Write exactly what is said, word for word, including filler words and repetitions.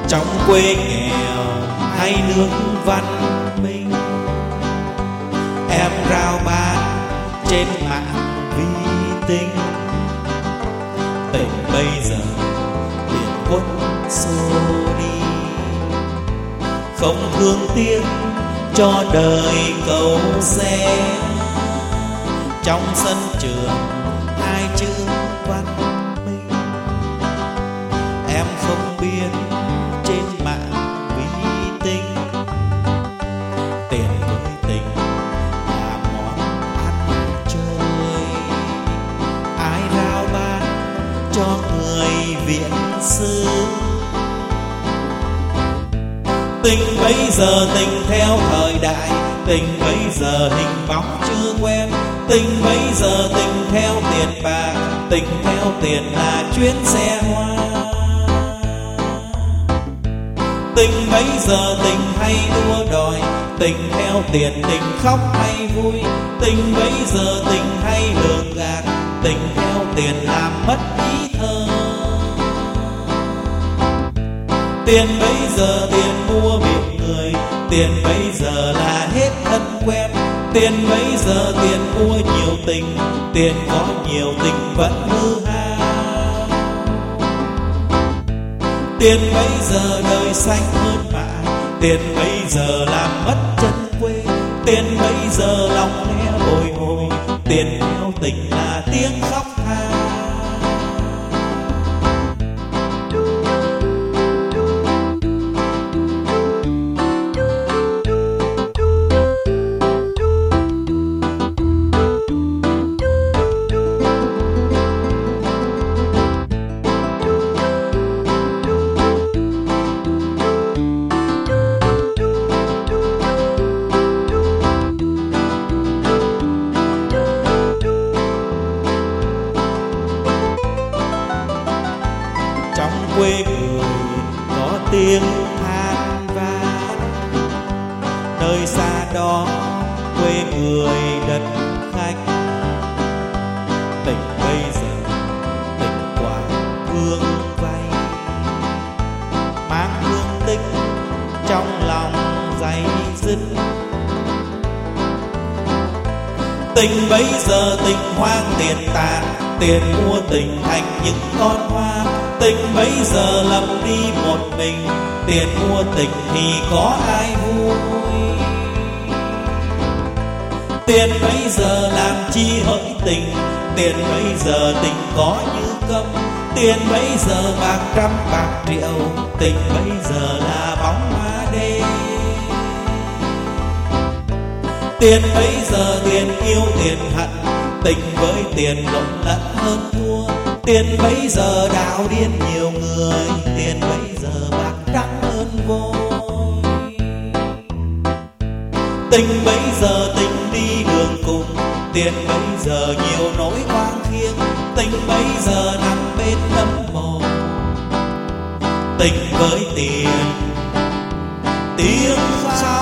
trong quê nghèo hay nước văn minh, em rao bán trên mạng vi tính. Tình bây giờ liền quất xô đi, không thương tiếc cho đời cầu xe. Trong sân trường hai chữ văn minh, em không biết trên mạng vi tính. Tiền với tình là món ăn chơi, ai rao bán cho người viện sư. Tình bây giờ tình theo thời đại, tình bây giờ hình bóng chưa quen. Tình bây giờ tình theo tiền bạc, tình theo tiền là chuyến xe hoa. Tình bây giờ tình hay đua đòi, tình theo tiền tình khóc hay vui. Tình bây giờ tình hay lường gạt, tình theo tiền làm mất ý thơ. Tiền bây giờ tiền mua miệng người, tiền bây giờ là hết thân quen. Tiền bây giờ tiền mua nhiều tình, tiền có nhiều tình vẫn hư hao. Tiền bây giờ đời xanh hơn mạ, tiền bây giờ làm mất chân quê. Tiền bây giờ lòng nghe bồi hồi, tiền theo tình là tiếng khóc tha. Quê người có tiếng than vãn, nơi xa đó quê người đất khách. Tình bây giờ tình quả thương vay, mang thương tích trong lòng dày dứt. Tình bây giờ tình hoang tiền tàn, tiền mua tình thành những con hoa. Tình bây giờ lầm đi một mình, tiền mua tình thì có ai vui. Tiền bây giờ làm chi hỡi tình, tiền bây giờ tình có như câm. Tiền bây giờ bạc trăm bạc triệu, tình bây giờ là bóng hoa đêm. Tiền bây giờ tiền yêu tiền hận, tình với tiền lộn lẫn hơn thua. Tiền bây giờ đạo điên nhiều người, tiền bây giờ bạc trắng hơn vôi. Tình bây giờ tình đi đường cùng, tiền bây giờ nhiều nỗi hoang khiêng. Tình bây giờ nằm bên nấm mồ, tình với tiền tiếng khóc.